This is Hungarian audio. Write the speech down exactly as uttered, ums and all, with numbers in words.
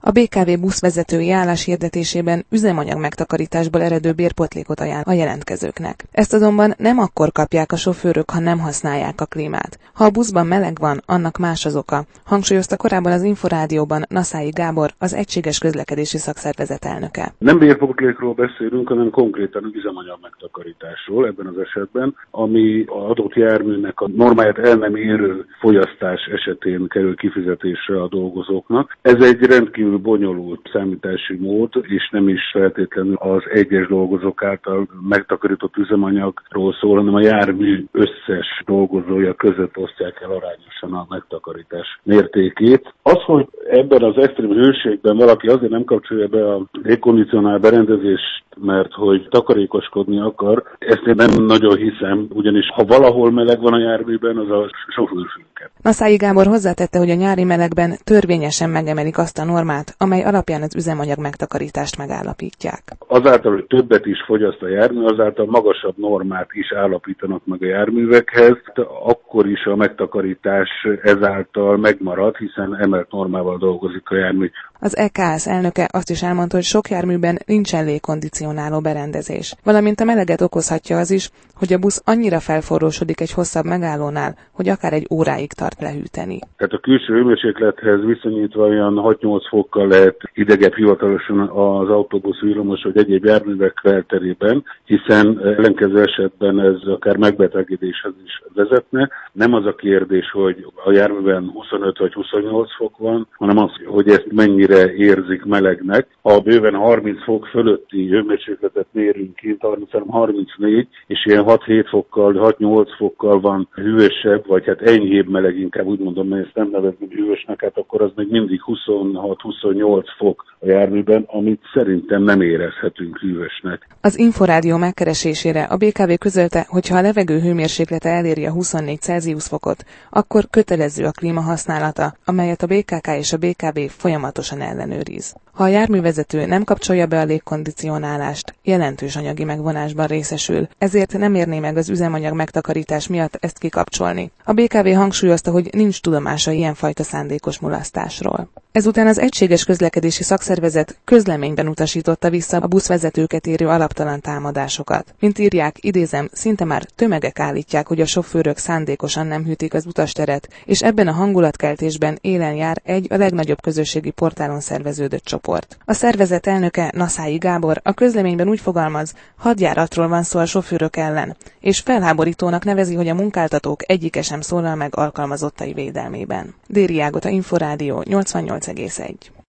A bé ká vé buszvezetői álláshirdetésében üzemanyag megtakarításból eredő bérpótlékot ajánl a jelentkezőknek. Ezt azonban nem akkor kapják a sofőrök, ha nem használják a klímát. Ha a buszban meleg van, annak más az oka, hangsúlyozta korábban az Inforádióban Naszályi Gábor, az Egységes Közlekedési Szakszervezet elnöke. Nem bérpótlékról beszélünk, hanem konkrétan üzemanyag megtakarításról ebben az esetben, ami az adott járműnek a normáját el nem érő fogyasztás esetén kerül kifizetésre a dolgozóknak. Ez egy rendkívül bonyolult számítási mód, és nem is feltétlenül az egyes dolgozók által megtakarított üzemanyagról szól, hanem a jármű összes dolgozója között osztják el arányosan a megtakarítás mértékét. Az, hogy ebben az extrém hőségben valaki azért nem kapcsolja be a légkondicionál berendezést, mert hogy takarékoskodni akar, ezt én nem nagyon hiszem, ugyanis ha valahol meleg van a járműben, az a sofőrfülke. Naszályi Gábor hozzátette, hogy a nyári melegben törvényesen megemelik azt a normát, amely alapján az üzemanyag megtakarítást megállapítják. Azáltal, hogy többet is fogyaszt a jármű, azáltal magasabb normát is állapítanak meg a járművekhez, akkor is a megtakarítás ezáltal megmarad, hiszen emelt normával dolgozik a jármű. Az é ká es elnöke azt is elmondta, hogy sok járműben nincsen légkondicionáló berendezés. Valamint a meleget okozhatja az is, hogy a busz annyira felforrósodik egy hosszabb megállónál, hogy akár egy óráig tart lehűteni. Tehát a külső hőmérséklethez viszonyítva olyan hat-nyolc fokkal lehet hidegebb hivatalosan az autóbusz, villamos vagy egyéb járművek belterében, hiszen ellenkező esetben ez akár megbetegedéshez is vezetne. Nem az a kérdés, hogy a járműben huszonöt vagy huszonnyolc fok van, hanem az, hogy ezt mennyire érzik melegnek. Ha bőven harminc fok fölötti hőmérsékletet mérünk kint, harminchárom-harmincnégy, és ilyen hat-hét fokkal, hat-nyolc fokkal van hűvösebb, vagy hát enyhébb meleg, inkább úgy mondom, mert ezt nem nevezném hűvösnek, hát akkor az még mindig huszonhat-huszonnyolc fok a járműben, amit szerintem nem érezhetünk hűvösnek. Az Inforádió megkeresésére a bé ká vé közölte, hogy ha a levegő hőmérséklete eléri a huszonnégy Celsius fokot, akkor kötelező a klíma használata, amelyet a bé ká ká és a bé ká vé folyamatosan ellenőriz. Ha a járművezető nem kapcsolja be a légkondicionálást, jelentős anyagi megvonásban részesül, ezért nem érné meg az üzemanyag megtakarítás miatt ezt kikapcsolni. A bé ká vé hangsúlyozta, hogy nincs tudomása ilyenfajta szándékos mulasztásról. Ezután az Egységes Közlekedési Szakszervezet közleményben utasította vissza a buszvezetőket érő alaptalan támadásokat. Mint írják, idézem, szinte már tömegek állítják, hogy a sofőrök szándékosan nem hűtik az utasteret, és ebben a hangulatkeltésben élen jár egy a legnagyobb közösségi portálon szerveződött csoport. A szervezet elnöke, Naszályi Gábor, a közleményben úgy fogalmaz, hadjáratról van szó a sofőrök ellen, és felháborítónak nevezi, hogy a munkáltatók egyike sem szólal meg alkalmazottai védelmében. Déri Ágota, Inforádió, nyolcvannyolc egész egy.